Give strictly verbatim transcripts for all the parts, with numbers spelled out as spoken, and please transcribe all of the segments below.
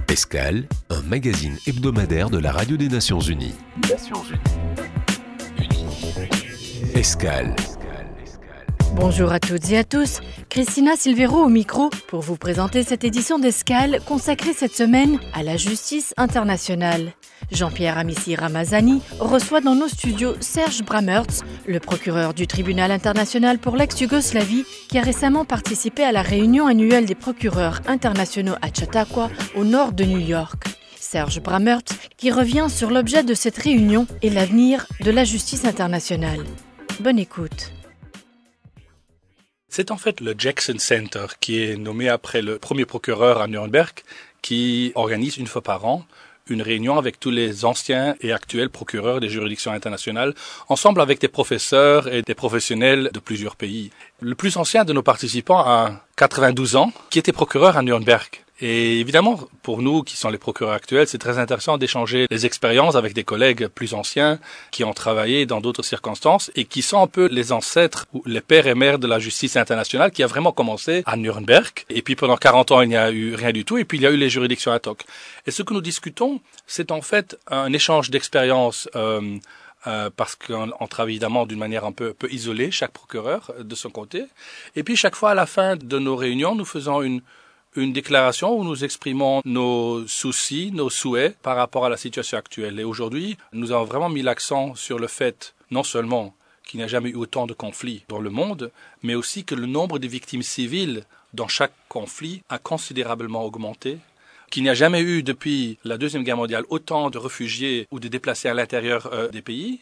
Escale, un magazine hebdomadaire de la Radio des Nations Unies. Nations Unies. Escale. Bonjour à toutes et à tous, Christina Silvero au micro pour vous présenter cette édition d'Escale consacrée cette semaine à la justice internationale. Jean-Pierre Amici Ramazani reçoit dans nos studios Serge Brammertz, le procureur du tribunal international pour l'ex-Yougoslavie, qui a récemment participé à la réunion annuelle des procureurs internationaux à Chautauqua, au nord de New York. Serge Brammertz qui revient sur l'objet de cette réunion et l'avenir de la justice internationale. Bonne écoute. C'est en fait le Jackson Center qui est nommé après le premier procureur à Nuremberg qui organise une fois par an une réunion avec tous les anciens et actuels procureurs des juridictions internationales, ensemble avec des professeurs et des professionnels de plusieurs pays. Le plus ancien de nos participants a quatre-vingt-douze ans, qui était procureur à Nuremberg. Et évidemment, pour nous qui sont les procureurs actuels, c'est très intéressant d'échanger les expériences avec des collègues plus anciens qui ont travaillé dans d'autres circonstances et qui sont un peu les ancêtres ou les pères et mères de la justice internationale qui a vraiment commencé à Nuremberg. Et puis pendant quarante ans, il n'y a eu rien du tout. Et puis il y a eu les juridictions ad hoc. Et ce que nous discutons, c'est en fait un échange d'expériences euh, Euh, parce qu'on on travaille évidemment d'une manière un peu, peu isolée, chaque procureur de son côté. Et puis chaque fois à la fin de nos réunions, nous faisons une, une déclaration où nous exprimons nos soucis, nos souhaits par rapport à la situation actuelle. Et aujourd'hui, nous avons vraiment mis l'accent sur le fait, non seulement qu'il n'y a jamais eu autant de conflits dans le monde, mais aussi que le nombre de victimes civiles dans chaque conflit a considérablement augmenté, qu'il n'y a jamais eu depuis la Deuxième Guerre mondiale autant de réfugiés ou de déplacés à l'intérieur euh, des pays.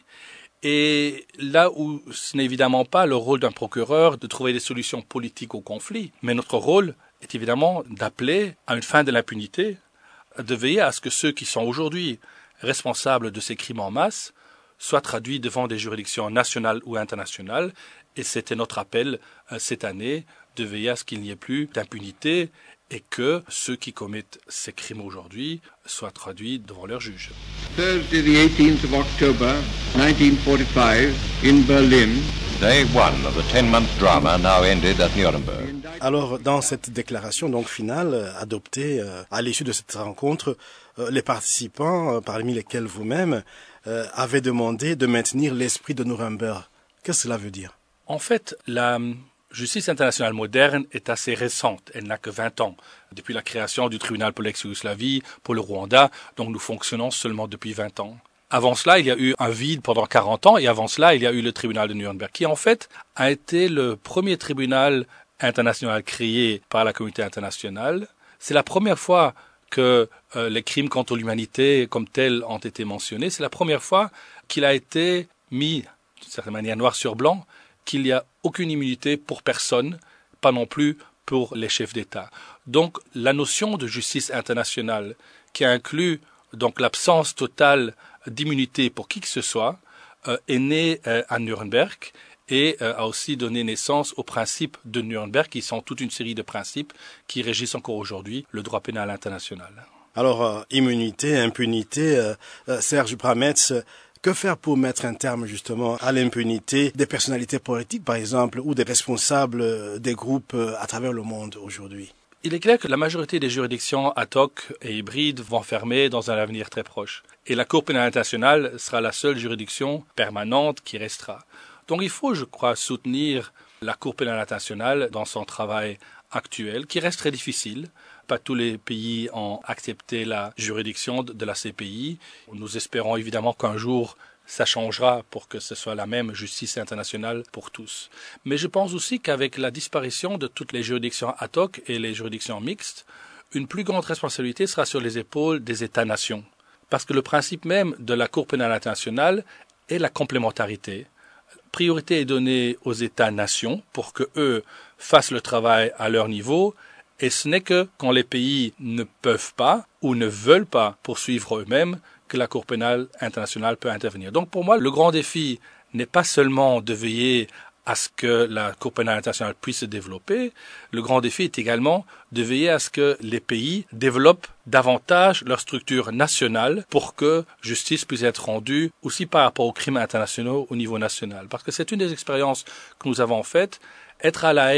Et là où ce n'est évidemment pas le rôle d'un procureur de trouver des solutions politiques au conflit, mais notre rôle est évidemment d'appeler à une fin de l'impunité, de veiller à ce que ceux qui sont aujourd'hui responsables de ces crimes en masse soient traduits devant des juridictions nationales ou internationales. Et c'était notre appel euh, cette année, de veiller à ce qu'il n'y ait plus d'impunité et que ceux qui commettent ces crimes aujourd'hui soient traduits devant leurs juges. Thursday, the eighteenth of October, nineteen forty-five, in Berlin. Day one of the ten-month drama now ended at Nuremberg. Alors, dans cette déclaration donc finale euh, adoptée euh, à l'issue de cette rencontre, euh, les participants, euh, parmi lesquels vous-même, euh, avaient demandé de maintenir l'esprit de Nuremberg. Qu'est-ce que cela veut dire? En fait, la justice internationale moderne est assez récente. Elle n'a que vingt ans. Depuis la création du tribunal pour l'ex-Yougoslavie, pour le Rwanda, donc nous fonctionnons seulement depuis vingt ans. Avant cela, il y a eu un vide pendant quarante ans, et avant cela, il y a eu le tribunal de Nuremberg, qui en fait a été le premier tribunal international créé par la communauté internationale. C'est la première fois que euh, les crimes contre l'humanité comme tels ont été mentionnés. C'est la première fois qu'il a été mis, d'une certaine manière, noir sur blanc, qu'il n'y a aucune immunité pour personne, pas non plus pour les chefs d'État. Donc la notion de justice internationale, qui inclut donc l'absence totale d'immunité pour qui que ce soit, euh, est née euh, à Nuremberg et euh, a aussi donné naissance aux principes de Nuremberg, qui sont toute une série de principes qui régissent encore aujourd'hui le droit pénal international. Alors, euh, immunité, impunité, euh, euh, Serge Brammertz, que faire pour mettre un terme justement à l'impunité des personnalités politiques, par exemple, ou des responsables des groupes à travers le monde aujourd'hui? Il est clair que la majorité des juridictions ad hoc et hybrides vont fermer dans un avenir très proche. Et la Cour pénale internationale sera la seule juridiction permanente qui restera. Donc il faut, je crois, soutenir la Cour pénale internationale dans son travail actuel, qui reste très difficile. Pas tous les pays ont accepté la juridiction de la C P I. Nous espérons évidemment qu'un jour, ça changera pour que ce soit la même justice internationale pour tous. Mais je pense aussi qu'avec la disparition de toutes les juridictions ad hoc et les juridictions mixtes, une plus grande responsabilité sera sur les épaules des États-nations. Parce que le principe même de la Cour pénale internationale est la complémentarité. Priorité est donnée aux États-nations pour que eux fassent le travail à leur niveau. Et ce n'est que quand les pays ne peuvent pas ou ne veulent pas poursuivre eux-mêmes que la Cour pénale internationale peut intervenir. Donc pour moi, le grand défi n'est pas seulement de veiller à ce que la Cour pénale internationale puisse se développer. Le grand défi est également de veiller à ce que les pays développent davantage leur structure nationale pour que justice puisse être rendue aussi par rapport aux crimes internationaux au niveau national. Parce que c'est une des expériences que nous avons faites. Être à La Haye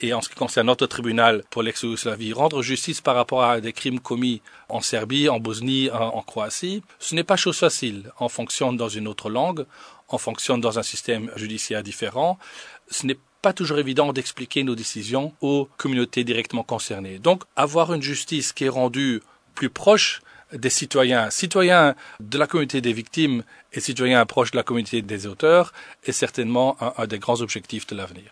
et en ce qui concerne notre tribunal pour l'ex-Yougoslavie, rendre justice par rapport à des crimes commis en Serbie, en Bosnie, en, en Croatie, ce n'est pas chose facile. On fonctionne dans une autre langue, on fonctionne dans un système judiciaire différent. Ce n'est pas toujours évident d'expliquer nos décisions aux communautés directement concernées. Donc, avoir une justice qui est rendue plus proche des citoyens, citoyens de la communauté des victimes et citoyens proches de la communauté des auteurs, est certainement un, un des grands objectifs de l'avenir.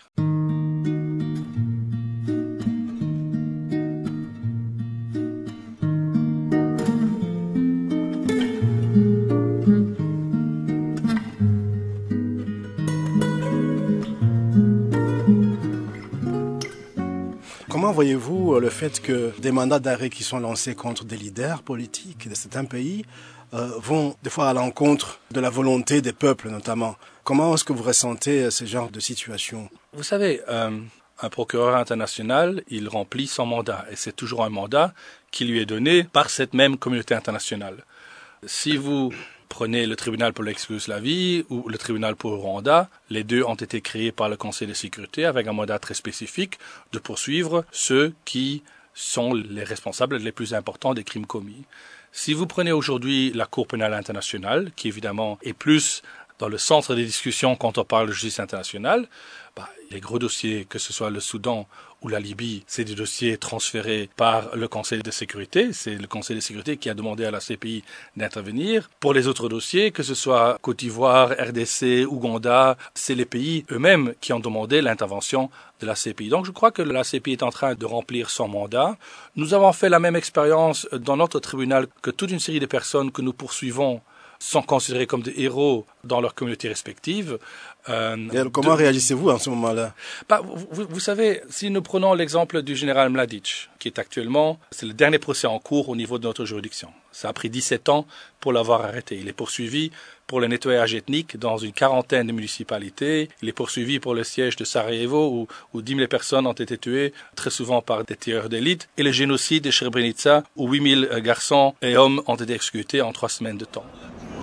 Comment voyez-vous le fait que des mandats d'arrêt qui sont lancés contre des leaders politiques de certains pays euh, vont des fois à l'encontre de la volonté des peuples notamment? Comment est-ce que vous ressentez ce genre de situation? Vous savez, euh, un procureur international, il remplit son mandat et c'est toujours un mandat qui lui est donné par cette même communauté internationale. Si vous prenez le tribunal pour l'ex-Yougoslavie ou le tribunal pour le Rwanda, les deux ont été créés par le Conseil de sécurité avec un mandat très spécifique de poursuivre ceux qui sont les responsables les plus importants des crimes commis. Si vous prenez aujourd'hui la Cour pénale internationale, qui évidemment est plus dans le centre des discussions quand on parle de justice internationale, bah, les gros dossiers, que ce soit le Soudan ou la Libye, c'est des dossiers transférés par le Conseil de sécurité. C'est le Conseil de sécurité qui a demandé à la C P I d'intervenir. Pour les autres dossiers, que ce soit Côte d'Ivoire, R D C, Ouganda, c'est les pays eux-mêmes qui ont demandé l'intervention de la C P I. Donc je crois que la C P I est en train de remplir son mandat. Nous avons fait la même expérience dans notre tribunal que toute une série de personnes que nous poursuivons sont considérés comme des héros dans leurs communautés respectives. Euh, Et alors, comment de... réagissez-vous en ce moment-là? bah, vous, vous savez, si nous prenons l'exemple du général Mladic, qui est actuellement, c'est le dernier procès en cours au niveau de notre juridiction. Ça a pris dix-sept ans pour l'avoir arrêté. Il est poursuivi pour le nettoyage ethnique dans une quarantaine de municipalités. Il est poursuivi pour le siège de Sarajevo où, où dix mille personnes ont été tuées, très souvent par des tireurs d'élite, et le génocide de Srebrenica où huit mille garçons et hommes ont été exécutés en trois semaines de temps.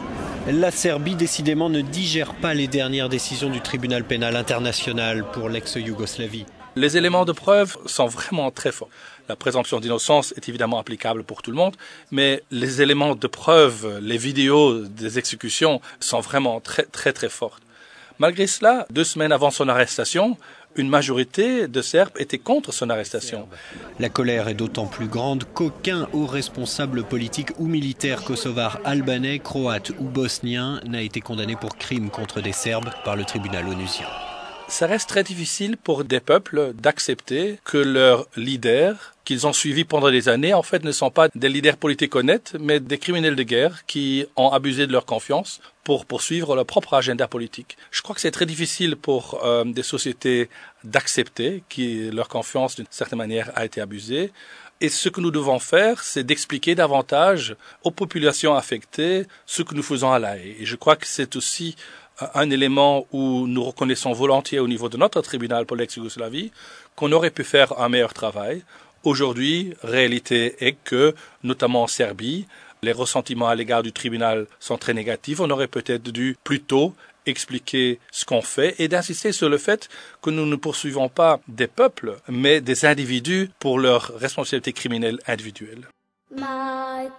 La Serbie, décidément, ne digère pas les dernières décisions du tribunal pénal international pour l'ex-Yougoslavie. Les éléments de preuve sont vraiment très forts. La présomption d'innocence est évidemment applicable pour tout le monde, mais les éléments de preuve, les vidéos des exécutions sont vraiment très très très fortes. Malgré cela, deux semaines avant son arrestation, une majorité de Serbes était contre son arrestation. La colère est d'autant plus grande qu'aucun haut responsable politique ou militaire kosovar, albanais, croate ou bosnien n'a été condamné pour crime contre des Serbes par le tribunal onusien. Ça reste très difficile pour des peuples d'accepter que leurs leaders, qu'ils ont suivis pendant des années, en fait ne sont pas des leaders politiques honnêtes, mais des criminels de guerre qui ont abusé de leur confiance pour poursuivre leur propre agenda politique. Je crois que c'est très difficile pour euh, des sociétés d'accepter que leur confiance, d'une certaine manière, a été abusée. Et ce que nous devons faire, c'est d'expliquer davantage aux populations affectées ce que nous faisons à La Haye. Et je crois que c'est aussi un élément où nous reconnaissons volontiers au niveau de notre tribunal pour l'ex-Yougoslavie qu'on aurait pu faire un meilleur travail. Aujourd'hui, réalité est que, notamment en Serbie, les ressentiments à l'égard du tribunal sont très négatifs. On aurait peut-être dû plus tôt expliquer ce qu'on fait et d'insister sur le fait que nous ne poursuivons pas des peuples, mais des individus pour leurs responsabilités criminelles individuelles. Michael.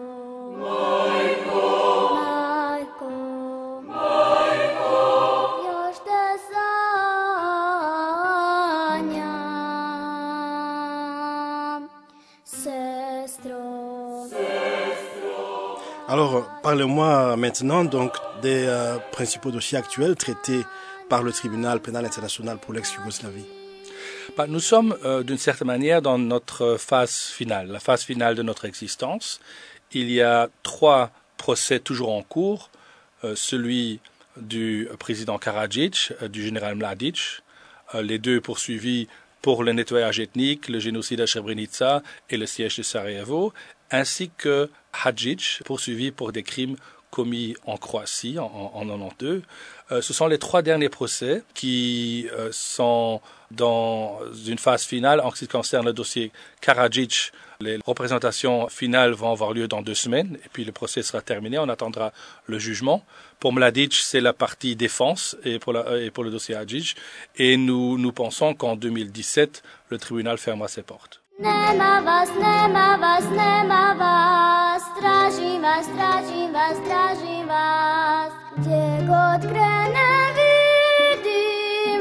Michael. Alors, parlez-moi maintenant donc des euh, principaux dossiers actuels traités par le tribunal pénal international pour l'ex-Yougoslavie. Bah, nous sommes euh, d'une certaine manière dans notre phase finale, la phase finale de notre existence. Il y a trois procès toujours en cours, euh, celui du président Karadzic, euh, du général Mladic, euh, les deux poursuivis pour le nettoyage ethnique, le génocide à Srebrenica et le siège de Sarajevo, ainsi que Hadžić, poursuivi pour des crimes commis en Croatie en, en, en quatre-vingt-douze. Euh, ce sont les trois derniers procès qui euh, sont dans une phase finale en ce qui concerne le dossier Karadzic. Les représentations finales vont avoir lieu dans deux semaines et puis le procès sera terminé. On attendra le jugement. Pour Mladic, c'est la partie défense et pour, la, et pour le dossier Hadžić. Et nous, nous pensons qu'en deux mille dix-sept, le tribunal fermera ses portes. Nema vas, nema vas, nema vas, tražim vas, tražim vas, tražim vas, gdje god krenem vidim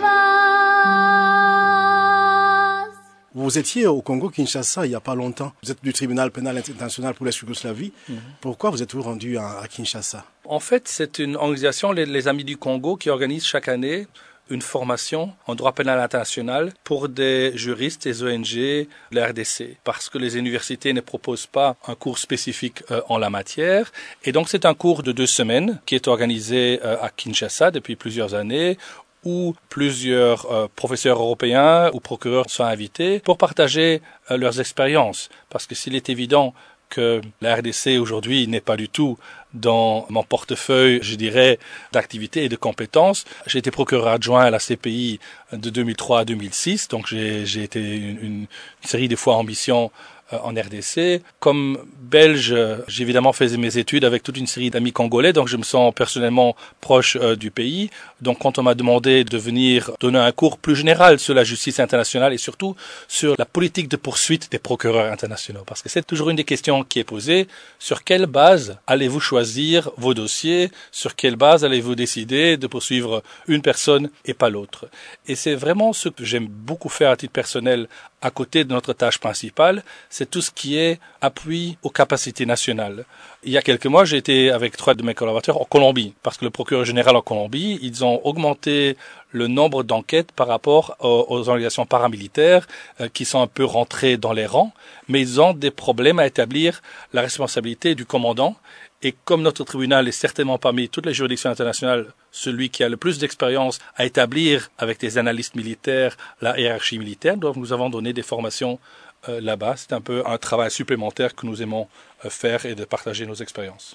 vas. Vous étiez au Congo-Kinshasa il n'y a pas longtemps. Vous êtes du tribunal pénal international pour l'ex-Yougoslavie. Mm-hmm. Pourquoi vous êtes-vous rendu à, à Kinshasa? En fait, c'est une organisation, les, les Amis du Congo, qui organise chaque année une formation en droit pénal international pour des juristes, des O N G, de la R D C, parce que les universités ne proposent pas un cours spécifique euh, en la matière. Et donc, c'est un cours de deux semaines qui est organisé euh, à Kinshasa depuis plusieurs années, où plusieurs euh, professeurs européens ou procureurs sont invités pour partager euh, leurs expériences. Parce que s'il est évident que la R D C aujourd'hui n'est pas du tout dans mon portefeuille, je dirais, d'activités et de compétences. J'ai été procureur adjoint à la C P I de deux mille trois à deux mille six, donc j'ai, j'ai été une, une, une série de fois en mission euh, en R D C. Comme Belge, j'ai évidemment fait mes études avec toute une série d'amis congolais, donc je me sens personnellement proche euh, du pays. Donc quand on m'a demandé de venir donner un cours plus général sur la justice internationale et surtout sur la politique de poursuite des procureurs internationaux, parce que c'est toujours une des questions qui est posée, sur quelle base allez-vous choisir vos dossiers, sur quelle base allez-vous décider de poursuivre une personne et pas l'autre. Et c'est vraiment ce que j'aime beaucoup faire à titre personnel à côté de notre tâche principale, c'est tout ce qui est appui aux capacités nationales. Il y a quelques mois, j'ai été avec trois de mes collaborateurs en Colombie, parce que le procureur général en Colombie, ils ont augmenté le nombre d'enquêtes par rapport aux, aux organisations paramilitaires euh, qui sont un peu rentrées dans les rangs, mais ils ont des problèmes à établir la responsabilité du commandant. Et comme notre tribunal est certainement parmi toutes les juridictions internationales celui qui a le plus d'expérience à établir avec des analystes militaires la hiérarchie militaire, donc nous avons donné des formations euh, là-bas. C'est un peu un travail supplémentaire que nous aimons euh, faire et de partager nos expériences.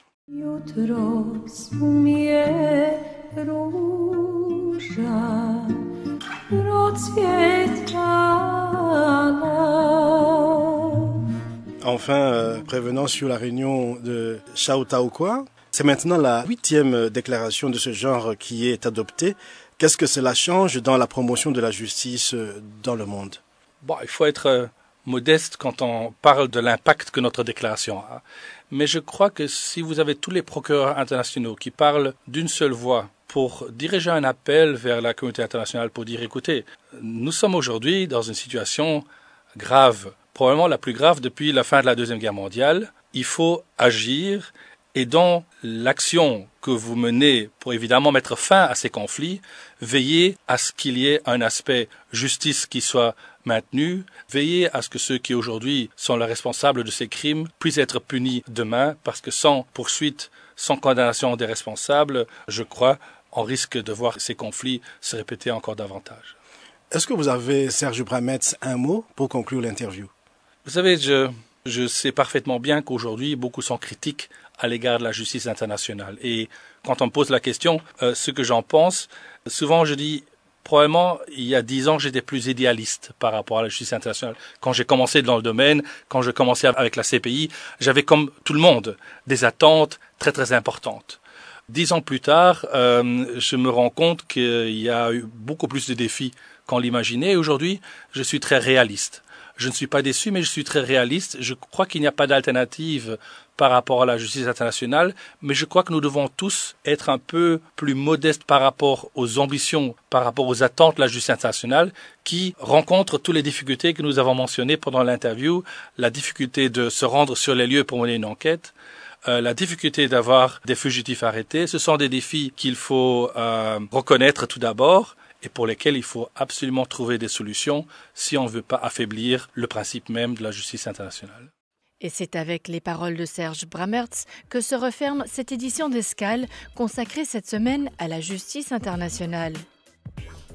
Enfin, euh, prévenant sur la réunion de Chautaoua, c'est maintenant la huitième déclaration de ce genre qui est adoptée. Qu'est-ce que cela change dans la promotion de la justice dans le monde? Bon, il faut être modeste quand on parle de l'impact que notre déclaration a. Mais je crois que si vous avez tous les procureurs internationaux qui parlent d'une seule voix pour diriger un appel vers la communauté internationale pour dire, écoutez, nous sommes aujourd'hui dans une situation grave, probablement la plus grave depuis la fin de la Deuxième Guerre mondiale. Il faut agir et dans l'action que vous menez pour évidemment mettre fin à ces conflits, veillez à ce qu'il y ait un aspect justice qui soit maintenu, veillez à ce que ceux qui aujourd'hui sont les responsables de ces crimes puissent être punis demain, parce que sans poursuite, sans condamnation des responsables, je crois, on risque de voir ces conflits se répéter encore davantage. Est-ce que vous avez, Serge Brametz, un mot pour conclure l'interview? Vous savez, je, je sais parfaitement bien qu'aujourd'hui, beaucoup sont critiques à l'égard de la justice internationale. Et quand on me pose la question, euh, ce que j'en pense, souvent je dis, probablement, il y a dix ans, j'étais plus idéaliste par rapport à la justice internationale. Quand j'ai commencé dans le domaine, quand je commençais avec la C P I, j'avais comme tout le monde des attentes très très importantes. Dix ans plus tard, euh, je me rends compte qu'il y a eu beaucoup plus de défis qu'on l'imaginait. Et aujourd'hui, je suis très réaliste. Je ne suis pas déçu, mais je suis très réaliste. Je crois qu'il n'y a pas d'alternative par rapport à la justice internationale, mais je crois que nous devons tous être un peu plus modestes par rapport aux ambitions, par rapport aux attentes de la justice internationale, qui rencontrent toutes les difficultés que nous avons mentionnées pendant l'interview, la difficulté de se rendre sur les lieux pour mener une enquête, euh, la difficulté d'avoir des fugitifs arrêtés. Ce sont des défis qu'il faut euh, reconnaître tout d'abord, et pour lesquels il faut absolument trouver des solutions si on ne veut pas affaiblir le principe même de la justice internationale. Et c'est avec les paroles de Serge Bramertz que se referme cette édition d'Escale consacrée cette semaine à la justice internationale.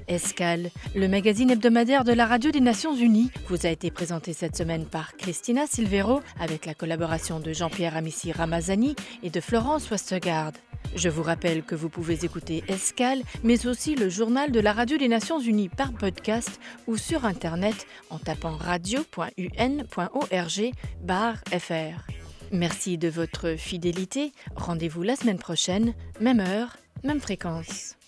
Escale, le magazine hebdomadaire de la Radio des Nations Unies, vous a été présenté cette semaine par Christina Silvero avec la collaboration de Jean-Pierre Amici Ramazani et de Florence Westergaard. Je vous rappelle que vous pouvez écouter Escale, mais aussi le journal de la Radio des Nations Unies par podcast ou sur Internet en tapant radio point u n point org barre f r. Merci de votre fidélité. Rendez-vous la semaine prochaine, même heure, même fréquence.